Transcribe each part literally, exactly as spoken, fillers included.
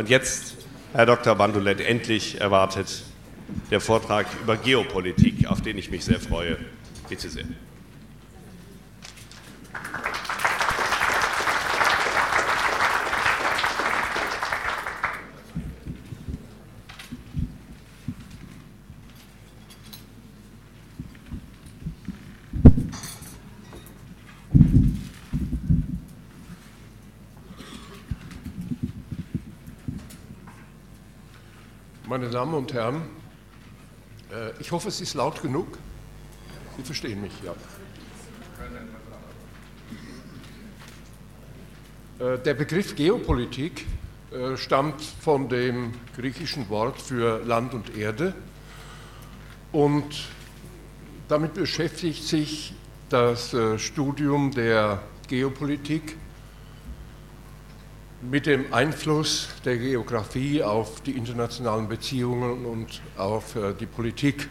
Und jetzt, Herr Doktor Bandolet, endlich erwartet der Vortrag über Geopolitik, auf den ich mich sehr freue. Bitte sehr. Meine Damen und Herren, ich hoffe, es ist laut genug. Sie verstehen mich, ja. Der Begriff Geopolitik stammt von dem griechischen Wort für Land und Erde und damit beschäftigt sich das Studium der Geopolitik mit dem Einfluss der Geografie auf die internationalen Beziehungen und auf die Politik.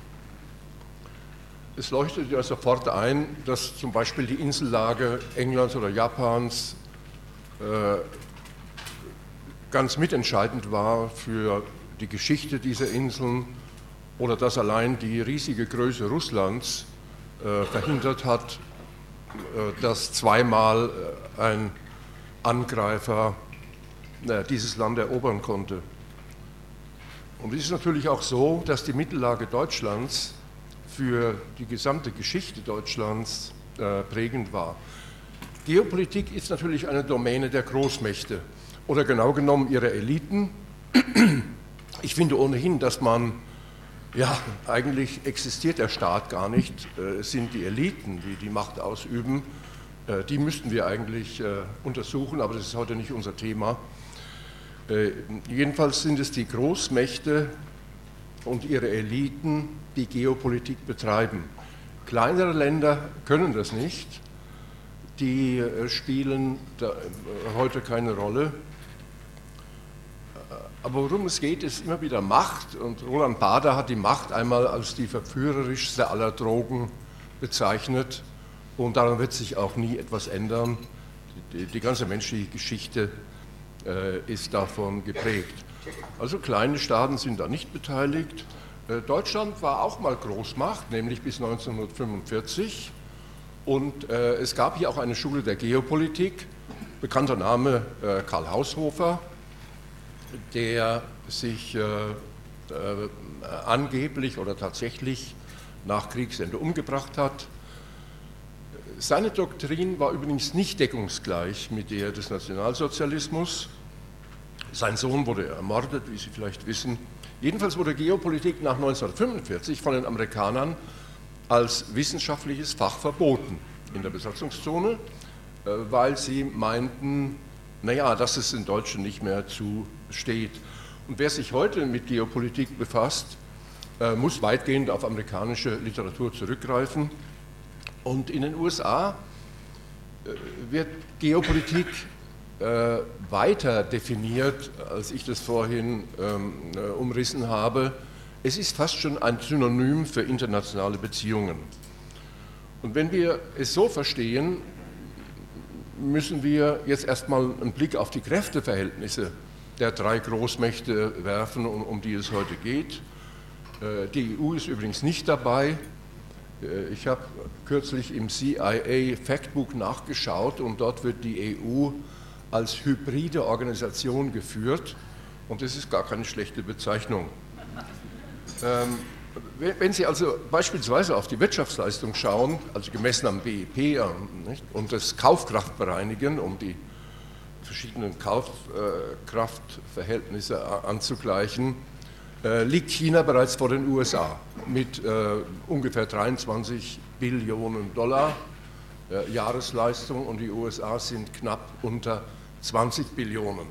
Es leuchtet ja sofort ein, dass zum Beispiel die Insellage Englands oder Japans äh, ganz mitentscheidend war für die Geschichte dieser Inseln oder dass allein die riesige Größe Russlands äh, verhindert hat, äh, dass zweimal äh, ein Angreifer äh, dieses Land erobern konnte. Und es ist natürlich auch so, dass die Mittellage Deutschlands für die gesamte Geschichte Deutschlands äh, prägend war. Geopolitik ist natürlich eine Domäne der Großmächte oder genau genommen ihrer Eliten. Ich finde ohnehin, dass man, ja, eigentlich existiert der Staat gar nicht, äh, es sind die Eliten, die die Macht ausüben. Die müssten wir eigentlich äh, untersuchen, aber das ist heute nicht unser Thema. Äh, jedenfalls sind es die Großmächte und ihre Eliten, die Geopolitik betreiben. Kleinere Länder können das nicht, die äh, spielen da, äh, heute keine Rolle. Aber worum es geht, ist immer wieder Macht, und Roland Bader hat die Macht einmal als die verführerischste aller Drogen bezeichnet. Und daran wird sich auch nie etwas ändern. Die, die ganze menschliche Geschichte äh, ist davon geprägt. Also kleine Staaten sind da nicht beteiligt. Äh, Deutschland war auch mal Großmacht, nämlich bis neunzehnhundertfünfundvierzig. Und äh, es gab hier auch eine Schule der Geopolitik, bekannter Name äh, Karl Haushofer, der sich äh, äh, angeblich oder tatsächlich nach Kriegsende umgebracht hat. Seine Doktrin war übrigens nicht deckungsgleich mit der des Nationalsozialismus. Sein Sohn wurde ermordet, wie Sie vielleicht wissen. Jedenfalls wurde Geopolitik nach neunzehnhundertfünfundvierzig von den Amerikanern als wissenschaftliches Fach verboten in der Besatzungszone, weil sie meinten, naja, dass es in Deutschen nicht mehr zusteht. Und wer sich heute mit Geopolitik befasst, muss weitgehend auf amerikanische Literatur zurückgreifen. Und in den U S A wird Geopolitik äh, weiter definiert, als ich das vorhin ähm, äh, umrissen habe. Es ist fast schon ein Synonym für internationale Beziehungen. Und wenn wir es so verstehen, müssen wir jetzt erstmal einen Blick auf die Kräfteverhältnisse der drei Großmächte werfen, um, um die es heute geht. Äh, die E U ist übrigens nicht dabei. Ich habe kürzlich im C I A Factbook nachgeschaut und dort wird die E U als hybride Organisation geführt und das ist gar keine schlechte Bezeichnung. Ähm, wenn Sie also beispielsweise auf die Wirtschaftsleistung schauen, also gemessen am B I P äh, nicht, und das Kaufkraftbereinigen, um die verschiedenen Kaufkraftverhältnisse äh, anzugleichen, liegt China bereits vor den U S A mit äh, ungefähr dreiundzwanzig Billionen Dollar äh, Jahresleistung und die U S A sind knapp unter zwanzig Billionen.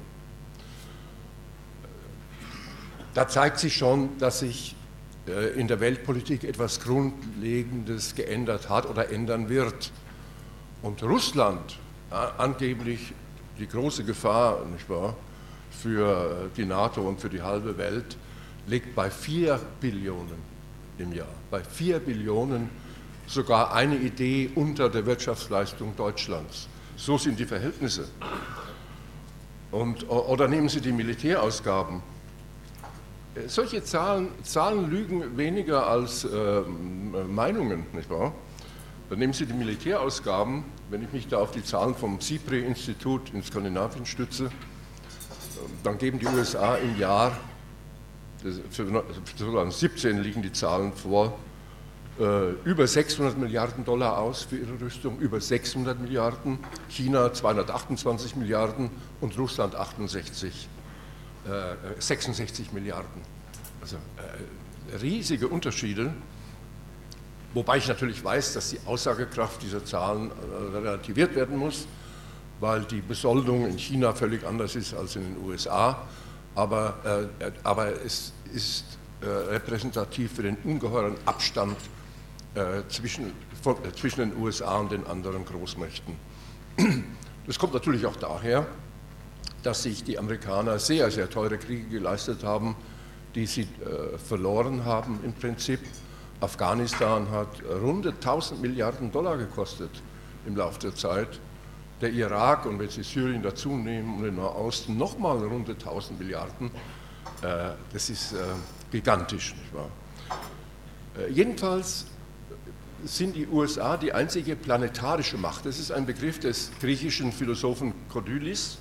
Da zeigt sich schon, dass sich äh, in der Weltpolitik etwas Grundlegendes geändert hat oder ändern wird. Und Russland, äh, angeblich die große Gefahr, nicht wahr, für die NATO und für die halbe Welt, liegt bei vier Billionen im Jahr. Bei vier Billionen sogar eine Idee unter der Wirtschaftsleistung Deutschlands. So sind die Verhältnisse. Und, oder nehmen Sie die Militärausgaben. Solche Zahlen, Zahlen lügen weniger als äh, Meinungen, nicht wahr? Dann nehmen Sie die Militärausgaben, wenn ich mich da auf die Zahlen vom SIPRI-Institut in Skandinavien stütze, dann geben die U S A im Jahr, für zweitausendsiebzehn liegen die Zahlen vor, über sechshundert Milliarden Dollar aus für ihre Rüstung, über sechshundert Milliarden, China zweihundertachtundzwanzig Milliarden und Russland achtundsechzig, äh, sechsundsechzig Milliarden. Also äh, riesige Unterschiede, wobei ich natürlich weiß, dass die Aussagekraft dieser Zahlen äh, relativiert werden muss, weil die Besoldung in China völlig anders ist als in den U S A, aber, äh, aber es ist äh, repräsentativ für den ungeheuren Abstand Äh, zwischen, von, äh, zwischen den U S A und den anderen Großmächten. Das kommt natürlich auch daher, dass sich die Amerikaner sehr, sehr teure Kriege geleistet haben, die sie äh, verloren haben im Prinzip. Afghanistan hat runde tausend Milliarden Dollar gekostet im Laufe der Zeit. Der Irak, und wenn Sie Syrien dazu nehmen und den Nahosten, nochmal runde tausend Milliarden. Äh, das ist äh, gigantisch, nicht wahr? Äh, jedenfalls sind die U S A die einzige planetarische Macht. Das ist ein Begriff des griechischen Philosophen Kodylis.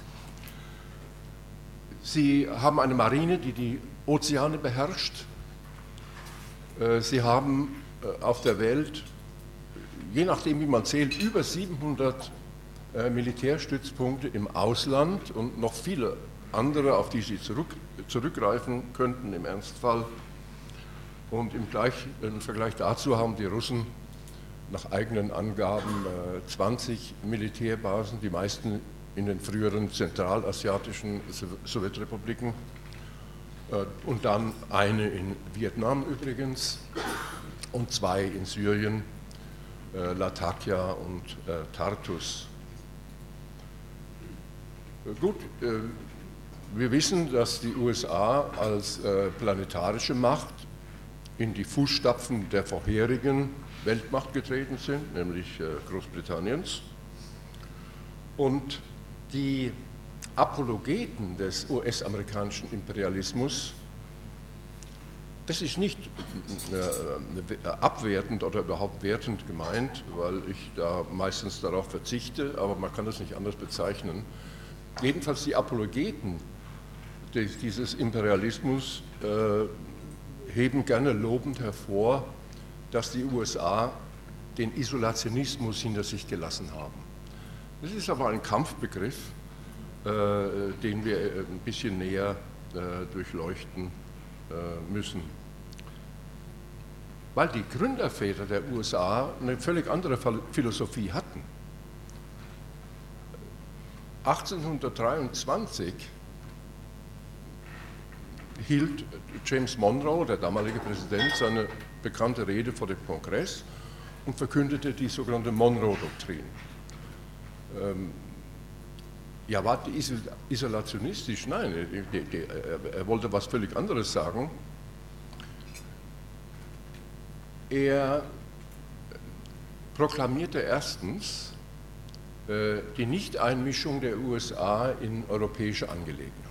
Sie haben eine Marine, die die Ozeane beherrscht. Sie haben auf der Welt, je nachdem wie man zählt, über siebenhundert Militärstützpunkte im Ausland und noch viele andere, auf die sie zurück, zurückgreifen könnten im Ernstfall. Und im, Gleich, im Vergleich dazu haben die Russen nach eigenen Angaben zwanzig Militärbasen, die meisten in den früheren zentralasiatischen Sowjetrepubliken und dann eine in Vietnam übrigens und zwei in Syrien, Latakia und Tartus. Gut, wir wissen, dass die U S A als planetarische Macht in die Fußstapfen der vorherigen Weltmacht getreten sind, nämlich Großbritanniens. Und die Apologeten des U S-amerikanischen Imperialismus, das ist nicht abwertend oder überhaupt wertend gemeint, weil ich da meistens darauf verzichte, aber man kann das nicht anders bezeichnen. Jedenfalls die Apologeten dieses Imperialismus äh, heben gerne lobend hervor, dass die U S A den Isolationismus hinter sich gelassen haben. Das ist aber ein Kampfbegriff, äh, den wir ein bisschen näher äh, durchleuchten äh, müssen. Weil die Gründerväter der U S A eine völlig andere Philosophie hatten. achtzehnhundertdreiundzwanzig hielt James Monroe, der damalige Präsident, seine bekannte Rede vor dem Kongress und verkündete die sogenannte Monroe-Doktrin. Ähm, ja, war die isolationistisch? Nein, die, die, er wollte was völlig anderes sagen. Er proklamierte erstens äh, die Nichteinmischung der U S A in europäische Angelegenheiten.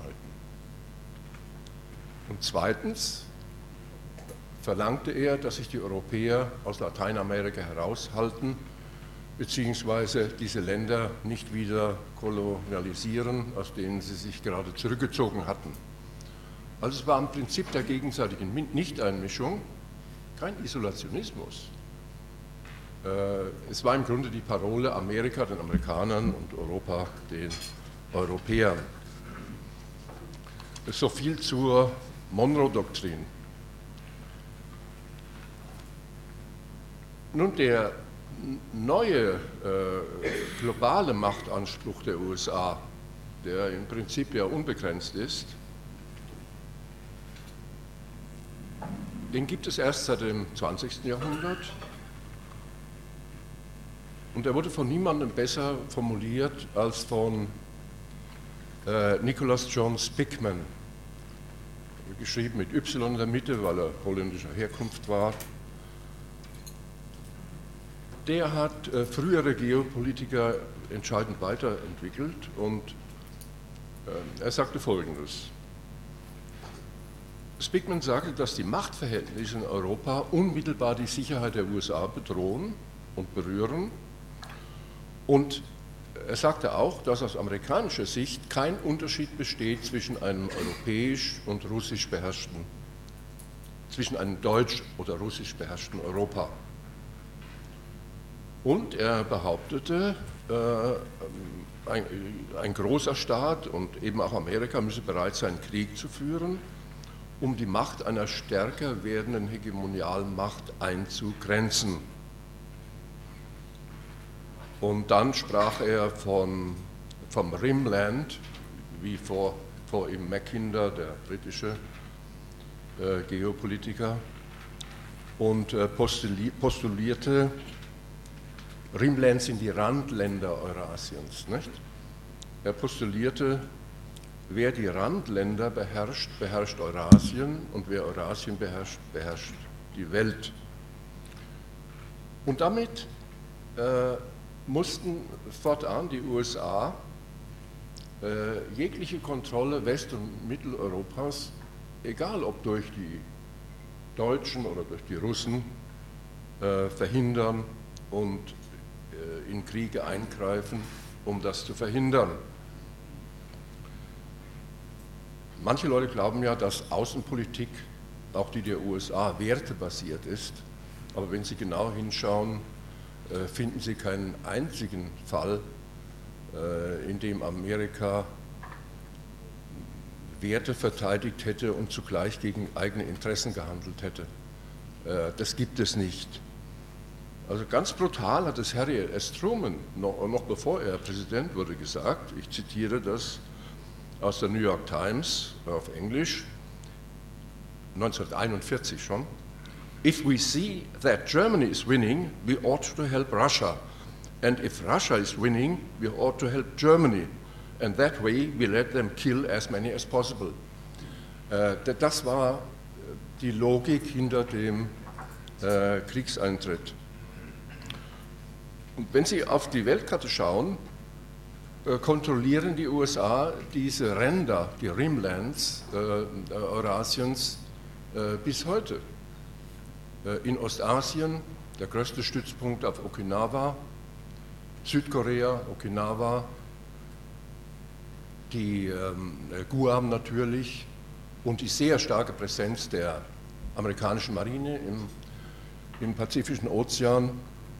Und zweitens verlangte er, dass sich die Europäer aus Lateinamerika heraushalten, beziehungsweise diese Länder nicht wieder kolonialisieren, aus denen sie sich gerade zurückgezogen hatten. Also es war im Prinzip der gegenseitigen Nichteinmischung, kein Isolationismus. Es war im Grunde die Parole Amerika den Amerikanern und Europa den Europäern. So viel zur Monroe-Doktrin. Nun, der neue äh, globale Machtanspruch der U S A, der im Prinzip ja unbegrenzt ist, den gibt es erst seit dem zwanzigsten Jahrhundert und er wurde von niemandem besser formuliert als von äh, Nicholas John Spikman, geschrieben mit Y in der Mitte, weil er holländischer Herkunft war. Der hat äh, frühere Geopolitiker entscheidend weiterentwickelt und Er sagte Folgendes. Spigman sagte, dass die Machtverhältnisse in Europa unmittelbar die Sicherheit der U S A bedrohen und berühren. Und er sagte auch, dass aus amerikanischer Sicht kein Unterschied besteht zwischen einem europäisch und russisch beherrschten, zwischen einem deutsch oder russisch beherrschten Europa. Und er behauptete, äh, ein, ein großer Staat und eben auch Amerika müsse bereit sein, Krieg zu führen, um die Macht einer stärker werdenden Hegemonialmacht einzugrenzen. Und dann sprach er von, vom Rimland, wie vor, vor ihm Mackinder, der britische äh, Geopolitiker, und äh, postulierte, Rimland sind die Randländer Eurasiens, nicht? Er postulierte, wer die Randländer beherrscht, beherrscht Eurasien, und wer Eurasien beherrscht, beherrscht die Welt. Und damit äh, mussten fortan die U S A äh, jegliche Kontrolle West- und Mitteleuropas, egal ob durch die Deutschen oder durch die Russen, äh, verhindern und äh, in Kriege eingreifen, um das zu verhindern. Manche Leute glauben ja, dass Außenpolitik, auch die der U S A, wertebasiert ist, aber wenn Sie genau hinschauen, äh, finden Sie keinen einzigen Fall, äh, in dem Amerika Werte verteidigt hätte und zugleich gegen eigene Interessen gehandelt hätte. Äh, das gibt es nicht. Also ganz brutal hat es Harry S. Truman, noch, noch bevor er Präsident wurde, gesagt, ich zitiere das aus der New York Times auf Englisch, neunzehnhunderteinundvierzig schon: If we see that Germany is winning, we ought to help Russia. And if Russia is winning, we ought to help Germany. And that way we let them kill as many as possible. Das war die Logik hinter dem Kriegseintritt. Und wenn Sie auf die Weltkarte schauen, kontrollieren die U S A diese Ränder, die Rimlands äh, Eurasiens äh, bis heute. Äh, in Ostasien der größte Stützpunkt auf Okinawa, Südkorea, Okinawa, die ähm, Guam natürlich und die sehr starke Präsenz der amerikanischen Marine im, im Pazifischen Ozean.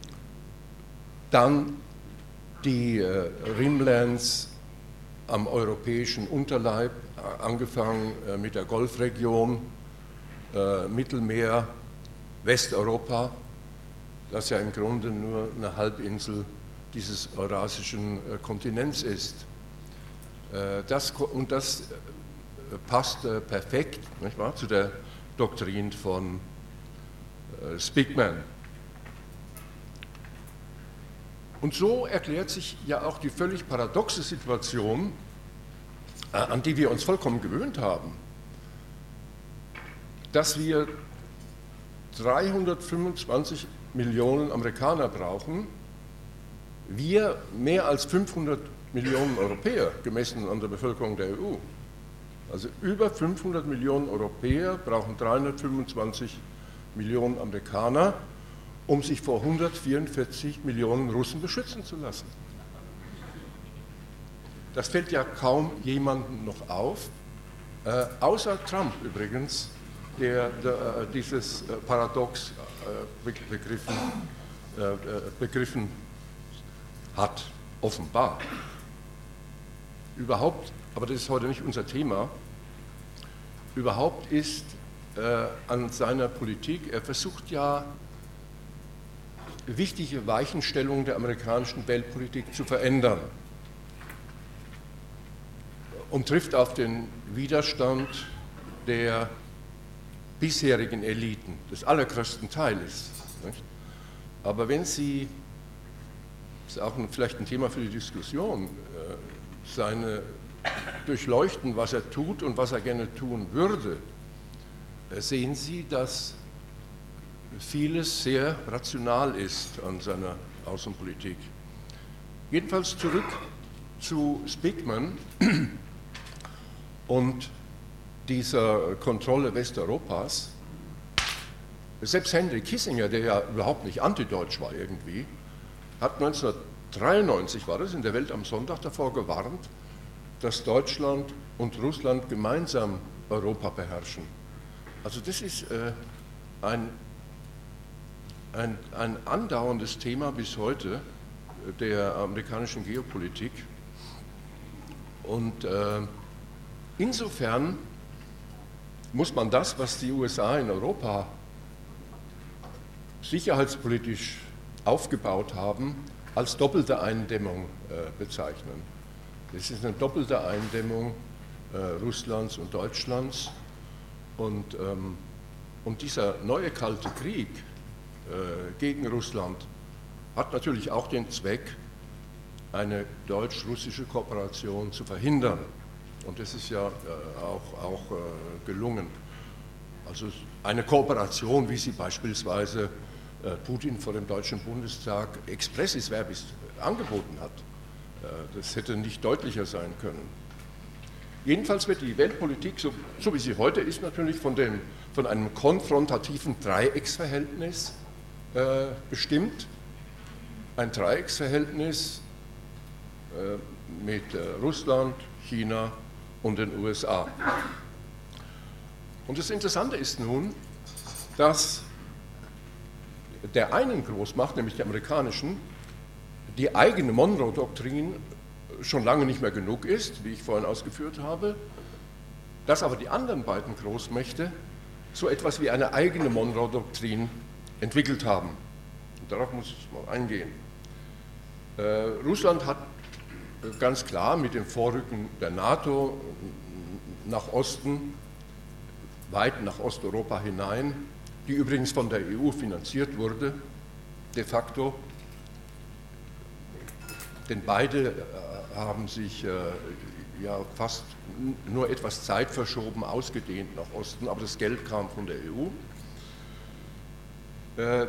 Dann die äh, Rimlands am europäischen Unterleib, äh, angefangen äh, mit der Golfregion, äh, Mittelmeer, Westeuropa, das ja im Grunde nur eine Halbinsel dieses eurasischen äh, Kontinents ist. Äh, das, und das äh, passt äh, perfekt, nicht wahr, zu der Doktrin von äh, Spigman. Und so erklärt sich ja auch die völlig paradoxe Situation, an die wir uns vollkommen gewöhnt haben, dass wir dreihundertfünfundzwanzig Millionen Amerikaner brauchen, wir mehr als fünfhundert Millionen Europäer, gemessen an der Bevölkerung der E U. Also über fünfhundert Millionen Europäer brauchen dreihundertfünfundzwanzig Millionen Amerikaner, um sich vor hundertvierundvierzig Millionen Russen beschützen zu lassen. Das fällt ja kaum jemandem noch auf, äh, außer Trump übrigens, der, der äh, dieses äh, Paradox äh, begriffen, äh, begriffen hat, offenbar. Überhaupt, aber das ist heute nicht unser Thema, überhaupt ist äh, an seiner Politik, er versucht ja, wichtige Weichenstellungen der amerikanischen Weltpolitik zu verändern und trifft auf den Widerstand der bisherigen Eliten, des allergrößten Teiles. Nicht? Aber wenn Sie, das ist auch vielleicht ein Thema für die Diskussion, seine durchleuchten, was er tut und was er gerne tun würde, sehen Sie, dass vieles sehr rational ist an seiner Außenpolitik. Jedenfalls zurück zu Spigman. und dieser Kontrolle Westeuropas. Selbst Henry Kissinger, der ja überhaupt nicht antideutsch war irgendwie, hat neunzehnhundertdreiundneunzig, war das, in der Welt am Sonntag davor gewarnt, dass Deutschland und Russland gemeinsam Europa beherrschen. Also das ist äh, ein, ein, ein andauerndes Thema bis heute der amerikanischen Geopolitik. Und äh, insofern muss man das, was die U S A in Europa sicherheitspolitisch aufgebaut haben, als doppelte Eindämmung äh, bezeichnen. Es ist eine doppelte Eindämmung äh, Russlands und Deutschlands. Und, ähm, und dieser neue Kalte Krieg äh, gegen Russland hat natürlich auch den Zweck, eine deutsch-russische Kooperation zu verhindern. Und das ist ja äh, auch, auch äh, gelungen. Also eine Kooperation, wie sie beispielsweise äh, Putin vor dem Deutschen Bundestag expressis verbis angeboten hat. Äh, das hätte nicht deutlicher sein können. Jedenfalls wird die Weltpolitik, so, so wie sie heute ist, natürlich von, dem, von einem konfrontativen Dreiecksverhältnis äh, bestimmt. Ein Dreiecksverhältnis äh, mit äh, Russland, China und den U S A. Und das Interessante ist nun, dass der einen Großmacht, nämlich der amerikanischen, die eigene Monroe-Doktrin schon lange nicht mehr genug ist, wie ich vorhin ausgeführt habe, dass aber die anderen beiden Großmächte so etwas wie eine eigene Monroe-Doktrin entwickelt haben. Und darauf muss ich mal eingehen. Äh, Russland hat ganz klar mit dem Vorrücken der NATO nach Osten, weit nach Osteuropa hinein, die übrigens von der E U finanziert wurde, de facto, denn beide haben sich äh, ja fast nur etwas Zeit verschoben, ausgedehnt nach Osten, aber das Geld kam von der E U. Äh,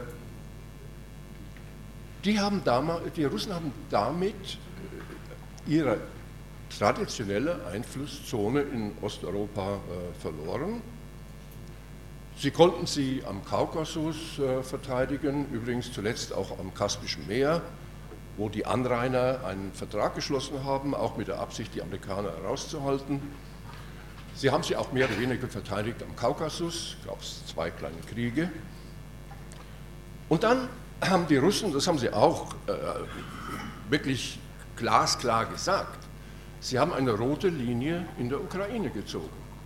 die, haben damals, die Russen haben damit ihre traditionelle Einflusszone in Osteuropa äh, verloren. Sie konnten sie am Kaukasus äh, verteidigen, übrigens zuletzt auch am Kaspischen Meer, wo die Anrainer einen Vertrag geschlossen haben, auch mit der Absicht, die Amerikaner herauszuhalten. Sie haben sie auch mehr oder weniger verteidigt am Kaukasus, gab es zwei kleine Kriege. Und dann haben die Russen, das haben sie auch äh, wirklich glasklar gesagt, sie haben eine rote Linie in der Ukraine gezogen.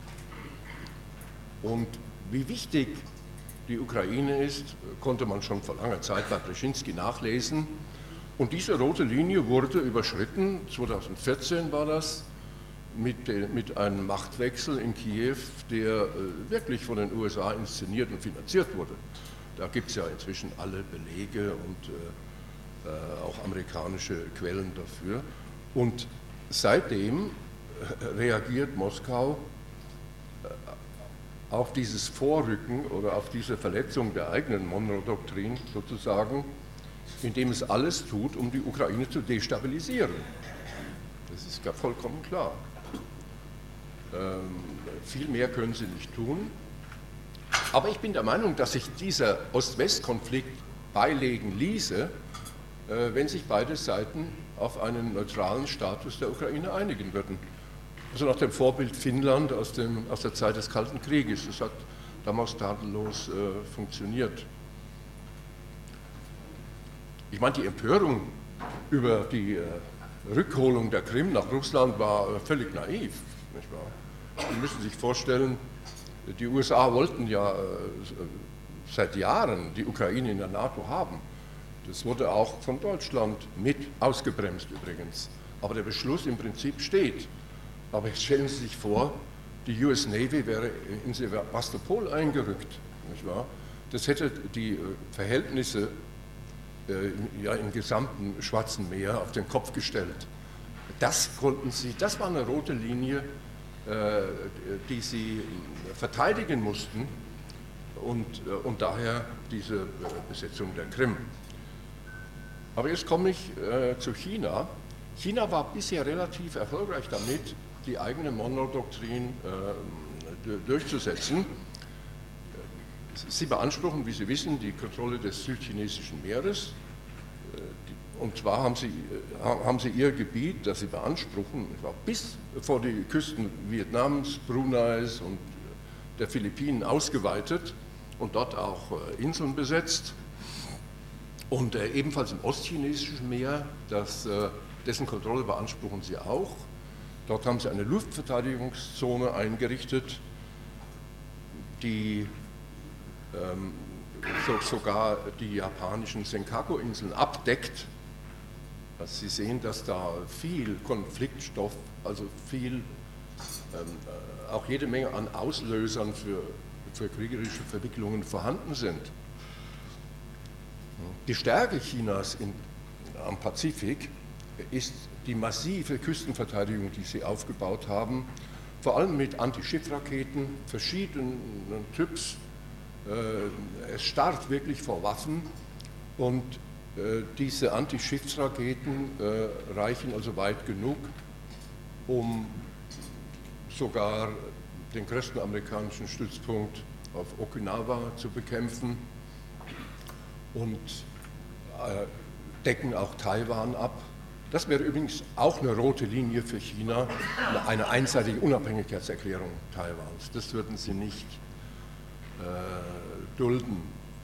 Und wie wichtig die Ukraine ist, konnte man schon vor langer Zeit bei Brzezinski nachlesen. Und diese rote Linie wurde überschritten, zweitausendvierzehn war das, mit, mit einem Machtwechsel in Kiew, der wirklich von den U S A inszeniert und finanziert wurde. Da gibt es ja inzwischen alle Belege und äh, auch amerikanische Quellen dafür. Und seitdem reagiert Moskau auf dieses Vorrücken oder auf diese Verletzung der eigenen Monroe-Doktrin sozusagen, indem es alles tut, um die Ukraine zu destabilisieren. Das ist ja vollkommen klar. Ähm, viel mehr können sie nicht tun. Aber ich bin der Meinung, dass sich dieser Ost-West-Konflikt beilegen ließe, äh, wenn sich beide Seiten auf einen neutralen Status der Ukraine einigen würden. Also nach dem Vorbild Finnland aus, dem, aus der Zeit des Kalten Krieges. Das hat damals tadellos äh, funktioniert. Ich meine, die Empörung über die äh, Rückholung der Krim nach Russland war äh, völlig naiv. Nicht wahr? Sie müssen sich vorstellen, die U S A wollten ja äh, seit Jahren die Ukraine in der NATO haben. Das wurde auch von Deutschland mit ausgebremst übrigens. Aber der Beschluss im Prinzip steht. Aber jetzt stellen Sie sich vor, die U S Navy wäre in Sevastopol eingerückt. Nicht wahr? Das hätte die Verhältnisse ja, im gesamten Schwarzen Meer auf den Kopf gestellt. Das konnten sie, das war eine rote Linie, die sie verteidigen mussten und, und daher diese Besetzung der Krim. Aber jetzt komme ich zu China. China war bisher relativ erfolgreich damit, die eigene Monroe-Doktrin äh, durchzusetzen. Sie beanspruchen, wie Sie wissen, die Kontrolle des südchinesischen Meeres. Und zwar haben Sie, haben Sie Ihr Gebiet, das Sie beanspruchen, bis vor die Küsten Vietnams, Bruneis und der Philippinen ausgeweitet und dort auch Inseln besetzt. Und ebenfalls im ostchinesischen Meer, das, dessen Kontrolle beanspruchen Sie auch. Dort haben Sie eine Luftverteidigungszone eingerichtet, die ähm, so, sogar die japanischen Senkaku-Inseln abdeckt. Also Sie sehen, dass da viel Konfliktstoff, also viel, ähm, auch jede Menge an Auslösern für, für kriegerische Verwicklungen vorhanden sind. Die Stärke Chinas in, am Pazifik ist die massive Küstenverteidigung, die sie aufgebaut haben, vor allem mit Antischiffraketen verschiedenen Typs. Es starrt wirklich vor Waffen und diese Antischiffsraketen reichen also weit genug, um sogar den größten amerikanischen Stützpunkt auf Okinawa zu bekämpfen und decken auch Taiwan ab. Das wäre übrigens auch eine rote Linie für China, eine einseitige Unabhängigkeitserklärung Taiwans. Das würden sie nicht äh, dulden.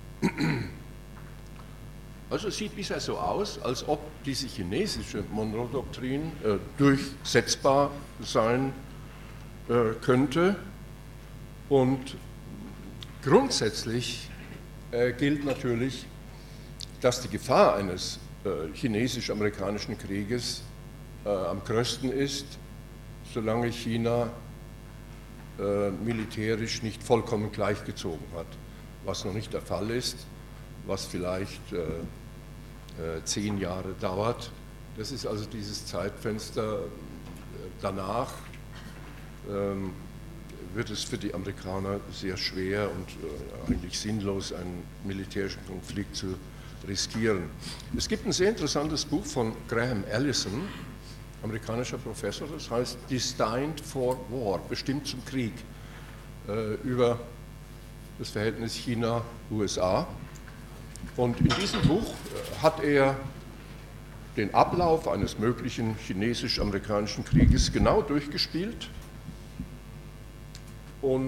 Also es sieht bisher so aus, als ob diese chinesische Monroe-Doktrin äh, durchsetzbar sein äh, könnte. Und grundsätzlich äh, gilt natürlich, dass die Gefahr eines äh, chinesisch-amerikanischen Krieges äh, am größten ist, solange China äh, militärisch nicht vollkommen gleichgezogen hat, was noch nicht der Fall ist, was vielleicht äh, äh, zehn Jahre dauert. Das ist also dieses Zeitfenster. Danach ähm, wird es für die Amerikaner sehr schwer und äh, eigentlich sinnlos, einen militärischen Konflikt zu riskieren. Es gibt ein sehr interessantes Buch von Graham Allison, amerikanischer Professor, das heißt Destined for War, bestimmt zum Krieg, äh, über das Verhältnis China-U S A. Und in diesem Buch äh, hat er den Ablauf eines möglichen chinesisch-amerikanischen Krieges genau durchgespielt und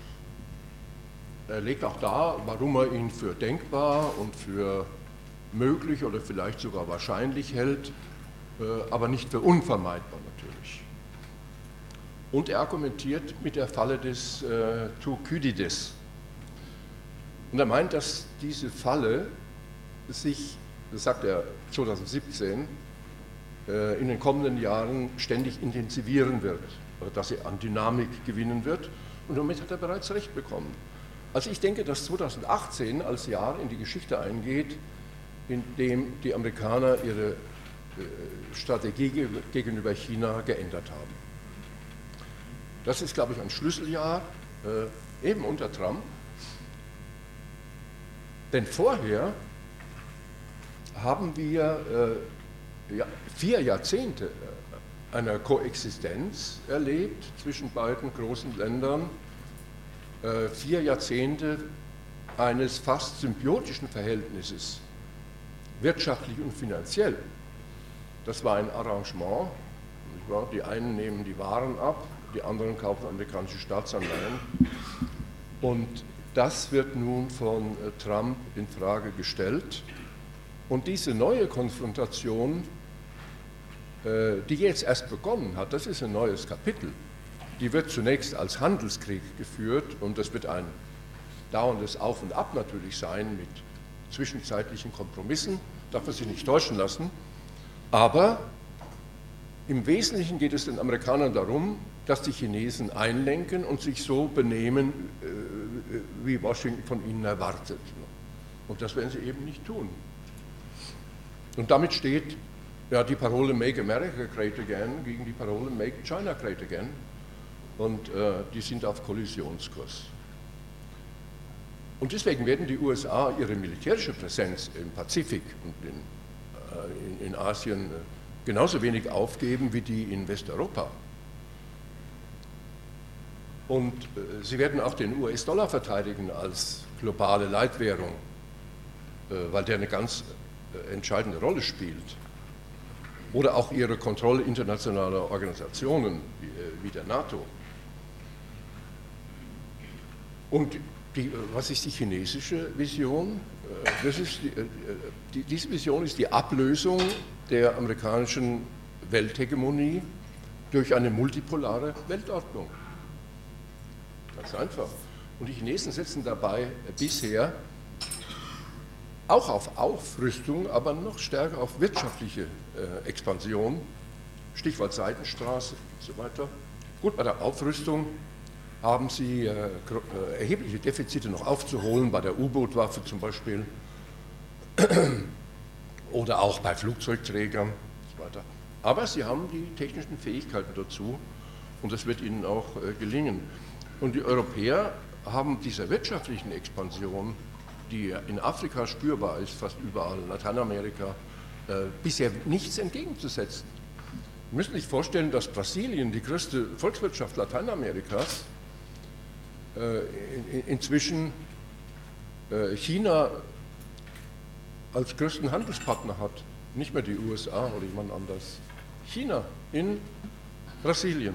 er legt auch dar, warum er ihn für denkbar und für möglich oder vielleicht sogar wahrscheinlich hält, aber nicht für unvermeidbar natürlich. Und er argumentiert mit der Falle des äh, Thukydides. Und er meint, dass diese Falle sich, das sagt er zweitausendsiebzehn, äh, in den kommenden Jahren ständig intensivieren wird, oder dass sie an Dynamik gewinnen wird. Und damit hat er bereits recht bekommen. Also ich denke, dass zweitausendachtzehn als Jahr in die Geschichte eingeht, in dem die Amerikaner ihre Strategie gegenüber China geändert haben. Das ist, glaube ich, ein Schlüsseljahr, äh, eben unter Trump. Denn vorher haben wir äh, ja, vier Jahrzehnte einer Koexistenz erlebt zwischen beiden großen Ländern, äh, vier Jahrzehnte eines fast symbiotischen Verhältnisses, wirtschaftlich und finanziell. Das war ein Arrangement. Die einen nehmen die Waren ab, die anderen kaufen amerikanische Staatsanleihen. Und das wird nun von Trump in Frage gestellt. Und diese neue Konfrontation, die jetzt erst begonnen hat, das ist ein neues Kapitel. Die wird zunächst als Handelskrieg geführt und das wird ein dauerndes Auf und Ab natürlich sein mit zwischenzeitlichen Kompromissen, darf man sich nicht täuschen lassen. Aber im Wesentlichen geht es den Amerikanern darum, dass die Chinesen einlenken und sich so benehmen, wie Washington von ihnen erwartet. Und das werden sie eben nicht tun. Und damit steht ja, die Parole Make America Great Again gegen die Parole Make China Great Again. Und äh, die sind auf Kollisionskurs. Und deswegen werden die U S A ihre militärische Präsenz im Pazifik und in In, in Asien genauso wenig aufgeben wie die in Westeuropa. Und äh, sie werden auch den U S-Dollar verteidigen als globale Leitwährung, äh, weil der eine ganz äh, entscheidende Rolle spielt. Oder auch ihre Kontrolle internationaler Organisationen wie, äh, wie der NATO. Und die, was ist die chinesische Vision? Das ist die, die, diese Vision ist die Ablösung der amerikanischen Welthegemonie durch eine multipolare Weltordnung. Ganz einfach. Und die Chinesen setzen dabei bisher auch auf Aufrüstung, aber noch stärker auf wirtschaftliche äh, Expansion. Stichwort Seidenstraße und so weiter. Gut, bei der Aufrüstung haben sie äh, erhebliche Defizite noch aufzuholen, bei der U-Boot-Waffe zum Beispiel oder auch bei Flugzeugträgern und so weiter. Aber sie haben die technischen Fähigkeiten dazu und das wird ihnen auch äh, gelingen. Und die Europäer haben dieser wirtschaftlichen Expansion, die in Afrika spürbar ist, fast überall, in Lateinamerika, äh, bisher nichts entgegenzusetzen. Wir müssen sich vorstellen, dass Brasilien, die größte Volkswirtschaft Lateinamerikas, inzwischen China als größten Handelspartner hat, nicht mehr die U S A oder jemand anders. China in Brasilien.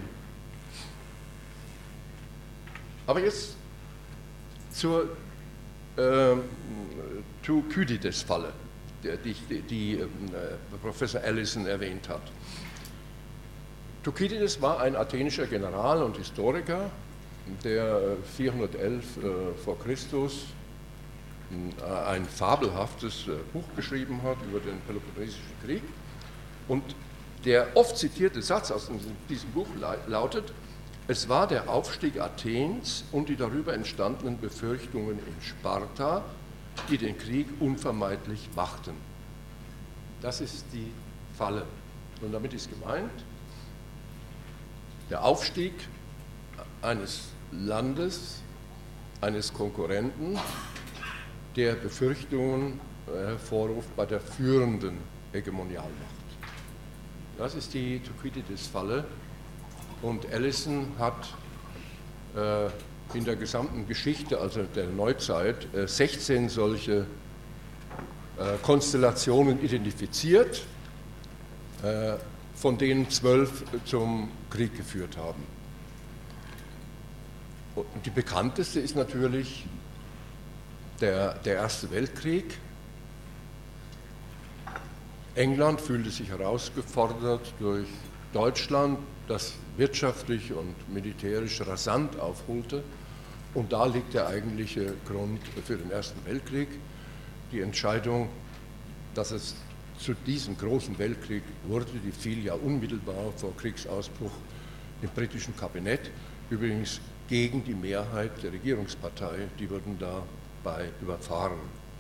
Aber jetzt zur äh, Thukydides-Falle, die, die, die äh, Professor Allison erwähnt hat. Thukydides war ein athenischer General und Historiker, der vierhundertelf äh, vor Christus äh, ein fabelhaftes äh, Buch geschrieben hat über den Peloponnesischen Krieg. Und der oft zitierte Satz aus diesem Buch lautet: Es war der Aufstieg Athens und die darüber entstandenen Befürchtungen in Sparta, die den Krieg unvermeidlich machten. Das ist die Falle. Und damit ist gemeint, der Aufstieg eines Landes, eines Konkurrenten, der Befürchtungen hervorruft bei der führenden Hegemonialmacht. Das ist die Thukydides-Falle und Allison hat äh, in der gesamten Geschichte, also der Neuzeit, äh, sechzehn solche äh, Konstellationen identifiziert, äh, von denen zwölf zum Krieg geführt haben. Und die bekannteste ist natürlich der, der Erste Weltkrieg. England fühlte sich herausgefordert durch Deutschland, das wirtschaftlich und militärisch rasant aufholte. Und da liegt der eigentliche Grund für den Ersten Weltkrieg. Die Entscheidung, dass es zu diesem großen Weltkrieg wurde, die fiel ja unmittelbar vor Kriegsausbruch im britischen Kabinett. Übrigens gegen die Mehrheit der Regierungspartei, die wurden dabei überfahren.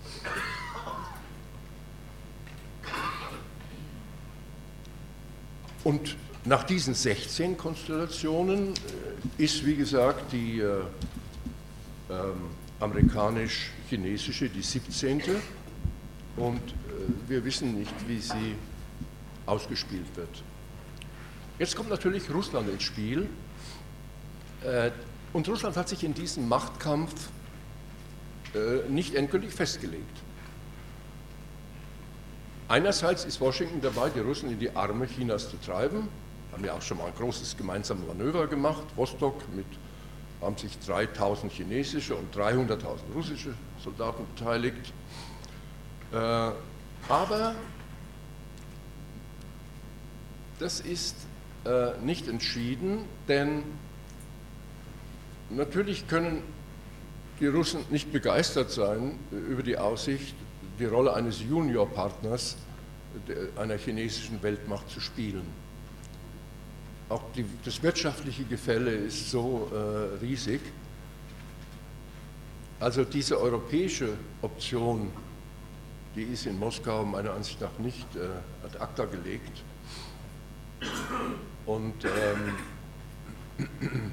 Und nach diesen sechzehn Konstellationen ist, wie gesagt, die äh, äh, amerikanisch-chinesische die siebzehnte und äh, wir wissen nicht, wie sie ausgespielt wird. Jetzt kommt natürlich Russland ins Spiel. Äh, Und Russland hat sich in diesem Machtkampf äh, nicht endgültig festgelegt. Einerseits ist Washington dabei, die Russen in die Arme Chinas zu treiben. Haben ja auch schon mal ein großes gemeinsames Manöver gemacht. Vostok mit haben sich dreitausend chinesische und dreihunderttausend russische Soldaten beteiligt. Äh, aber das ist äh, nicht entschieden, denn natürlich können die Russen nicht begeistert sein über die Aussicht, die Rolle eines Juniorpartners einer chinesischen Weltmacht zu spielen. Auch die, das wirtschaftliche Gefälle ist so äh, riesig. Also diese europäische Option, die ist in Moskau meiner Ansicht nach nicht äh, ad acta gelegt. Und ähm,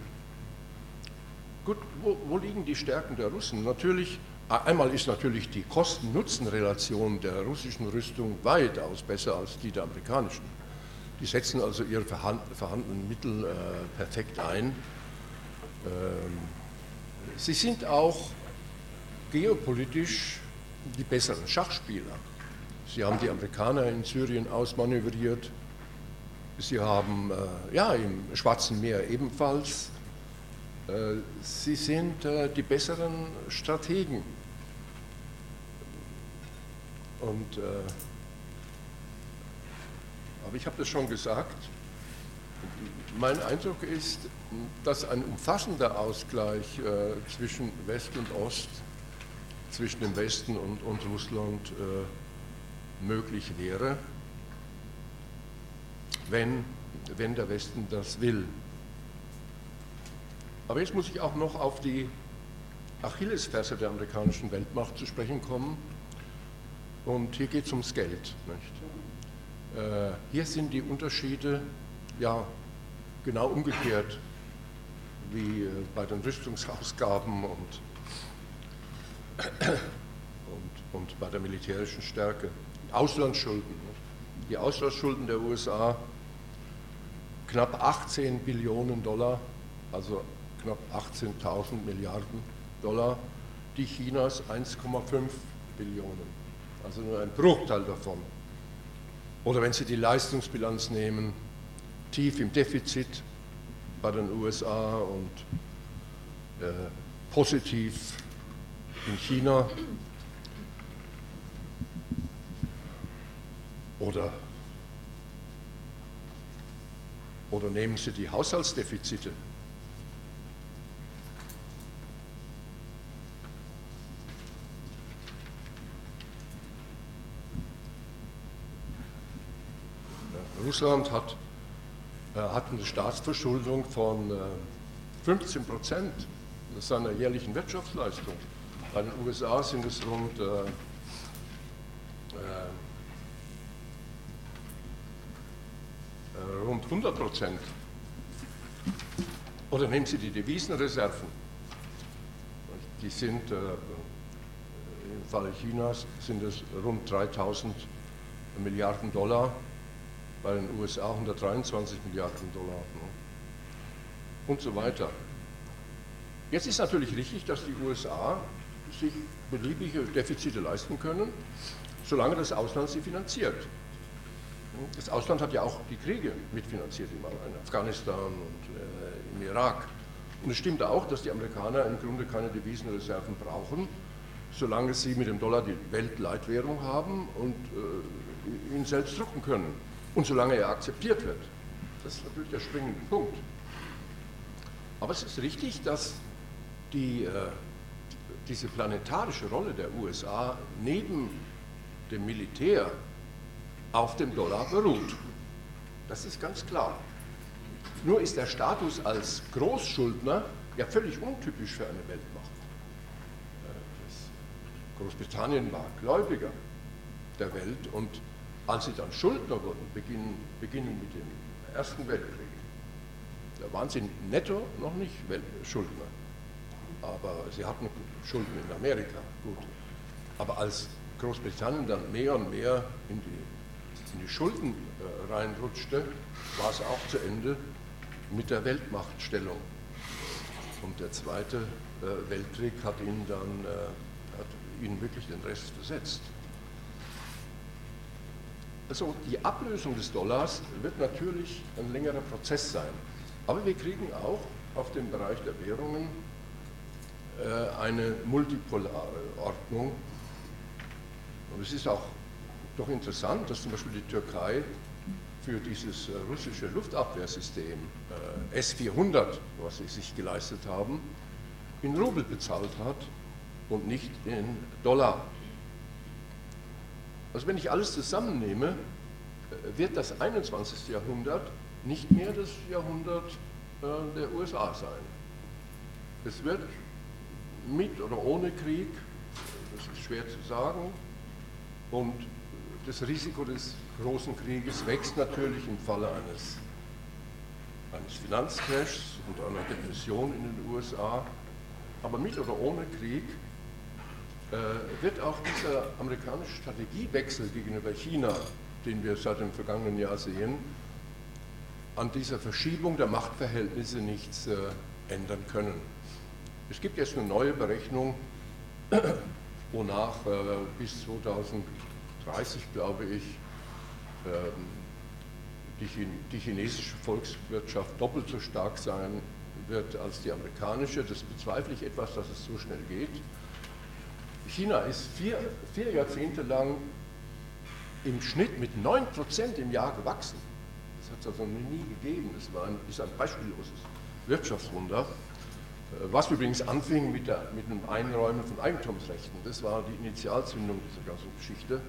gut, wo, wo liegen die Stärken der Russen? Natürlich, einmal ist natürlich die Kosten-Nutzen-Relation der russischen Rüstung weitaus besser als die der amerikanischen. Die setzen also ihre vorhandenen Mittel äh, perfekt ein. Sie sind auch geopolitisch die besseren Schachspieler. Sie haben die Amerikaner in Syrien ausmanövriert, sie haben äh, ja, im Schwarzen Meer ebenfalls. Äh, sie sind äh, die besseren Strategen. Und, äh, aber ich habe das schon gesagt, mein Eindruck ist, dass ein umfassender Ausgleich äh, zwischen West und Ost, zwischen dem Westen und, und Russland äh, möglich wäre, wenn, wenn der Westen das will. Aber jetzt muss ich auch noch auf die Achillesferse der amerikanischen Weltmacht zu sprechen kommen. Und hier geht es ums Geld. Nicht? Äh, hier sind die Unterschiede ja genau umgekehrt wie äh, bei den Rüstungsausgaben und, und, und bei der militärischen Stärke. Auslandsschulden. Nicht? Die Auslandsschulden der U S A knapp achtzehn Billionen Dollar, also knapp achtzehntausend Milliarden Dollar, die Chinas eins Komma fünf Billionen. Also nur ein Bruchteil davon. Oder wenn Sie die Leistungsbilanz nehmen, tief im Defizit bei den U S A und äh, positiv in China. Oder, oder nehmen Sie die Haushaltsdefizite. Russland hat, äh, hat eine Staatsverschuldung von äh, fünfzehn Prozent seiner jährlichen Wirtschaftsleistung. Bei den U S A sind es rund, äh, äh, rund hundert Prozent. Oder nehmen Sie die Devisenreserven. Die sind, äh, im Falle Chinas sind es rund dreitausend Milliarden Dollar. Bei den U S A hundertdreiundzwanzig Milliarden Dollar ne? Und so weiter. Jetzt ist natürlich richtig, dass die U S A sich beliebige Defizite leisten können, solange das Ausland sie finanziert. Das Ausland hat ja auch die Kriege mitfinanziert, in Afghanistan und äh, im Irak. Und es stimmt auch, dass die Amerikaner im Grunde keine Devisenreserven brauchen, solange sie mit dem Dollar die Weltleitwährung haben und äh, ihn selbst drucken können. Und solange er akzeptiert wird. Das ist natürlich der springende Punkt. Aber es ist richtig, dass die, äh, diese planetarische Rolle der U S A neben dem Militär auf dem Dollar beruht. Das ist ganz klar. Nur ist der Status als Großschuldner ja völlig untypisch für eine Weltmacht. Äh, Großbritannien war Gläubiger der Welt und als sie dann Schuldner wurden, beginnen, beginnen mit dem Ersten Weltkrieg, da waren sie netto noch nicht Schuldner, aber sie hatten Schulden in Amerika, gut. Aber als Großbritannien dann mehr und mehr in die, in die Schulden äh, reinrutschte, war es auch zu Ende mit der Weltmachtstellung. Und der Zweite äh, Weltkrieg hat ihnen dann äh, hat ihnen wirklich den Rest versetzt. Also die Ablösung des Dollars wird natürlich ein längerer Prozess sein. Aber wir kriegen auch auf dem Bereich der Währungen äh, eine multipolare Ordnung. Und es ist auch doch interessant, dass zum Beispiel die Türkei für dieses äh, russische Luftabwehrsystem äh, S vierhundert, was sie sich geleistet haben, in Rubel bezahlt hat und nicht in Dollar. Also wenn ich alles zusammennehme, wird das einundzwanzigste Jahrhundert nicht mehr das Jahrhundert der U S A sein. Es wird mit oder ohne Krieg, das ist schwer zu sagen, und das Risiko des großen Krieges wächst natürlich im Falle eines, eines Finanzcrashs und einer Depression in den U S A, aber mit oder ohne Krieg wird auch dieser amerikanische Strategiewechsel gegenüber China, den wir seit dem vergangenen Jahr sehen, an dieser Verschiebung der Machtverhältnisse nichts, ändern können. Es gibt jetzt eine neue Berechnung, wonach äh, bis zweitausenddreißig, glaube ich, äh, die, die chinesische Volkswirtschaft doppelt so stark sein wird als die amerikanische. Das bezweifle ich etwas, dass es so schnell geht. China ist vier, vier Jahrzehnte lang im Schnitt mit neun Prozent im Jahr gewachsen. Das hat es also nie gegeben. Das war ein, ist ein beispielloses Wirtschaftswunder, was übrigens anfing mit, der, mit dem Einräumen von Eigentumsrechten. Das war die Initialzündung dieser ganzen Geschichte.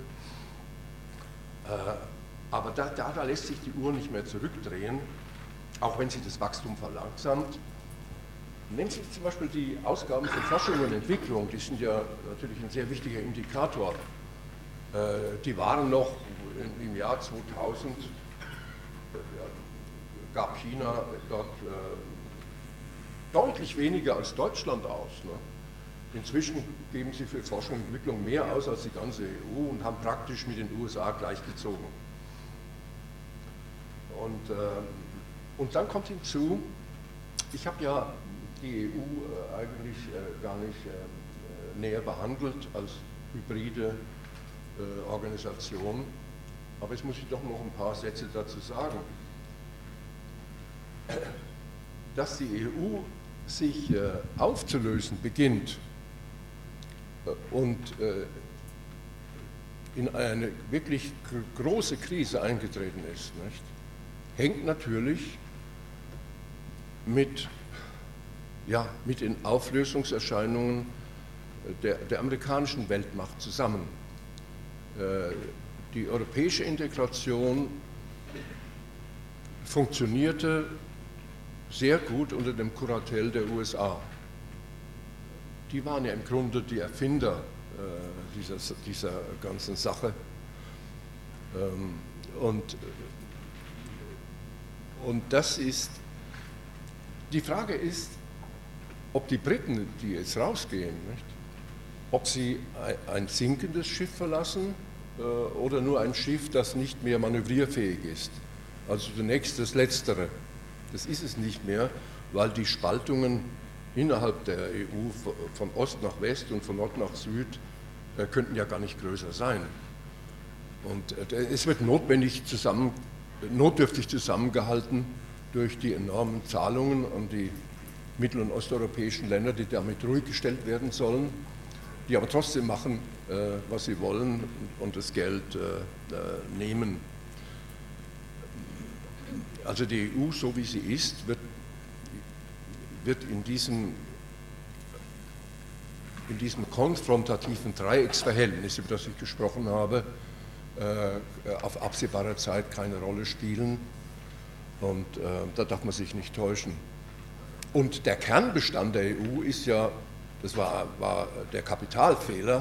Aber da, da, da lässt sich die Uhr nicht mehr zurückdrehen, auch wenn sie das Wachstum verlangsamt. Nehmen Sie zum Beispiel die Ausgaben für Forschung und Entwicklung, die sind ja natürlich ein sehr wichtiger Indikator. Die waren noch im Jahr zweitausend, gab China dort deutlich weniger als Deutschland aus. Inzwischen geben sie für Forschung und Entwicklung mehr aus als die ganze E U und haben praktisch mit den U S A gleichgezogen. Und, äh, und dann kommt hinzu, ich habe ja die E U äh, eigentlich äh, gar nicht äh, näher behandelt als hybride äh, Organisation, aber jetzt muss ich doch noch ein paar Sätze dazu sagen. Dass die E U sich äh, aufzulösen beginnt äh, und äh, in eine wirklich große Krise eingetreten ist, nicht? Hängt natürlich mit, ja, mit den Auflösungserscheinungen der, der amerikanischen Weltmacht zusammen. Äh, die europäische Integration funktionierte sehr gut unter dem Kuratell der U S A. Die waren ja im Grunde die Erfinder äh, dieser, dieser ganzen Sache. Ähm, und, und das ist, die Frage ist, ob die Briten, die jetzt rausgehen, nicht, ob sie ein sinkendes Schiff verlassen äh, oder nur ein Schiff, das nicht mehr manövrierfähig ist. Also zunächst das Letztere. Das ist es nicht mehr, weil die Spaltungen innerhalb der E U von Ost nach West und von Nord nach Süd äh, könnten ja gar nicht größer sein. Und äh, es wird notwendig zusammen, notdürftig zusammengehalten durch die enormen Zahlungen an die mittel- und osteuropäischen Länder, die damit ruhig gestellt werden sollen, die aber trotzdem machen, äh, was sie wollen und das Geld äh, äh, nehmen. Also die E U, so wie sie ist, wird, wird in, diesem, in diesem konfrontativen Dreiecksverhältnis, über das ich gesprochen habe, äh, auf absehbare Zeit keine Rolle spielen. Und äh, da darf man sich nicht täuschen. Und der Kernbestand der E U ist ja, das war, war der Kapitalfehler,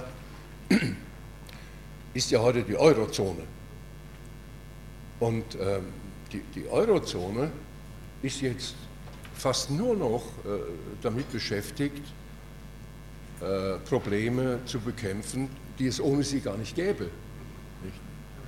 ist ja heute die Eurozone. Und ähm, Die, die Eurozone ist jetzt fast nur noch äh, damit beschäftigt, äh, Probleme zu bekämpfen, die es ohne sie gar nicht gäbe. Nicht?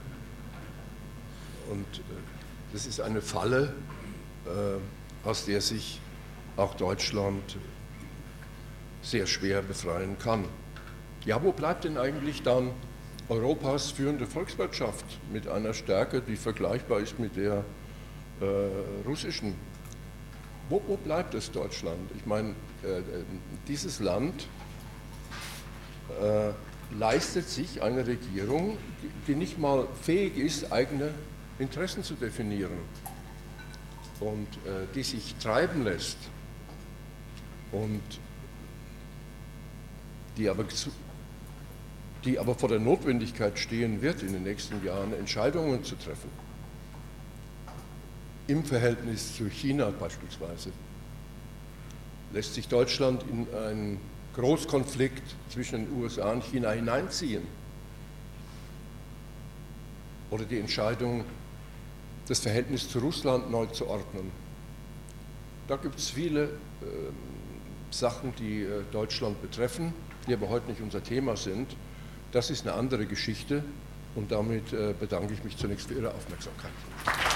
Und äh, das ist eine Falle, äh, aus der sich auch Deutschland sehr schwer befreien kann. Ja, wo bleibt denn eigentlich dann Europas führende Volkswirtschaft mit einer Stärke, die vergleichbar ist mit der äh, russischen? Wo, wo bleibt es Deutschland? Ich meine, äh, dieses Land äh, leistet sich eine Regierung, die, die nicht mal fähig ist, eigene Interessen zu definieren und äh, die sich treiben lässt und die aber zu die aber vor der Notwendigkeit stehen wird, in den nächsten Jahren Entscheidungen zu treffen. Im Verhältnis zu China beispielsweise lässt sich Deutschland in einen Großkonflikt zwischen den U S A und China hineinziehen. Oder die Entscheidung, das Verhältnis zu Russland neu zu ordnen. Da gibt es viele äh, Sachen, die äh, Deutschland betreffen, die aber heute nicht unser Thema sind. Das ist eine andere Geschichte und damit bedanke ich mich zunächst für Ihre Aufmerksamkeit.